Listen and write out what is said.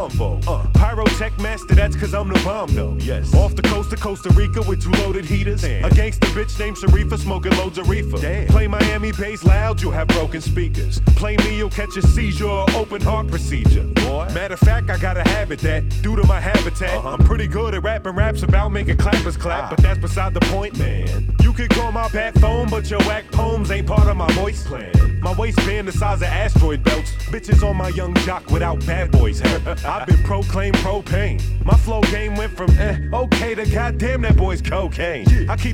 convo. Pyrotech master, that's cause I'm the bomb though. Yes. Off the coast of Costa Rica with 2 loaded heaters. Damn. A gangster bitch named Sharifa smoking loads of reefer. Damn. Play Miami bass loud, you'll have broken speakers. Play me, you'll catch a seizure or open heart procedure. Boy. Matter of fact, I got a habit that, due to my habitat, I'm pretty good at rapping raps about making clappers clap, but that's beside the point, man. You could call my bat phone, but your whack poems ain't part of my voice plan. My waistband the size of asteroid belts. Bitches on my young jock without bad boys hair. I've been proclaimed propane. My flow game went from okay to goddamn that boy's cocaine. I keep